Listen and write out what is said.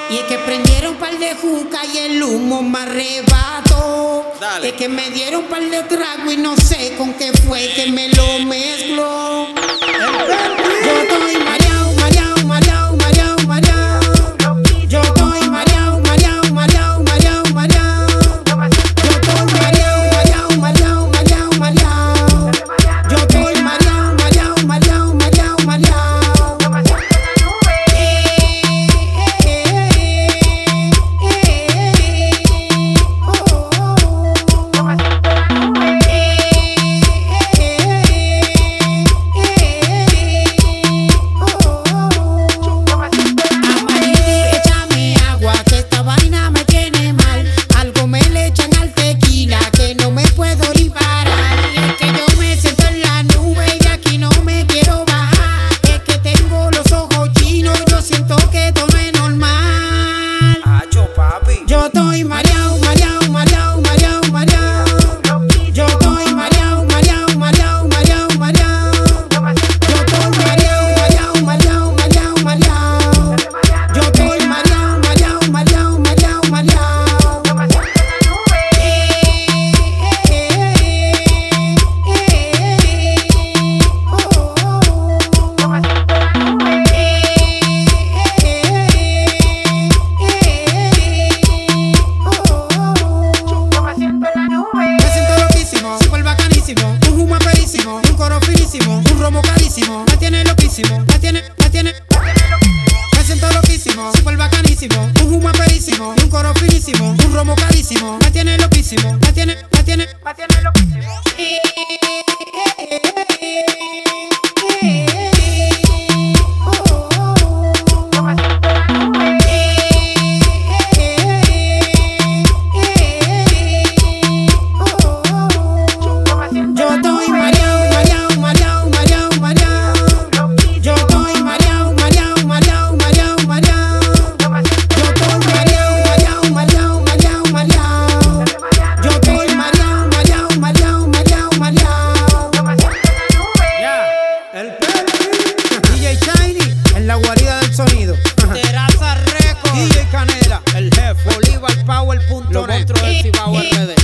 Y es que prendieron un par de juca y el humo me arrebató. Dale. Es que me dieron un par de trago y no sé con qué fue que me lo mezcló. Yo estoy mareado, mareado, mareado, mareado, mareado. Yo estoy mareado, mareado, mareado, mareado, mareado. Yo estoy mareado, mareado, mareado, mareado, mareado. Yo estoy mareado, mareado, mareado, mareado, mareado. Yo estoy mareado, mareado, mareado, mareado, mareado. Yo estoy mareado, mareado, mareado, mareado, mareado. Yo estoy mareado, mareado, mareado, mareado, mareado. Yo estoy mareado, mareado, mareado, mareado, mareado. Un humo perísimo, un coro finísimo, un romo carísimo. Me tiene loquísimo, me tiene. Me siento loquísimo, super bacanísimo. Un humo perísimo, un coro finísimo, un romo carísimo. Me tiene loquísimo, me tiene loquísimo. Yo estoy mareado, mareado, mareado, mareado, mareado. Yo estoy mareado, mareado, mareado, mareado, mareado. Yo estoy mareado, mareado, mareado, mareado, mareado. Yo estoy mareado, mareado, mareado, mareado, mareado. El DJ Shiny en la guarida del sonido. Terraza Record. DJ Canela, el jefe. BolivarPower.net. Los monstruos del Cibao RD.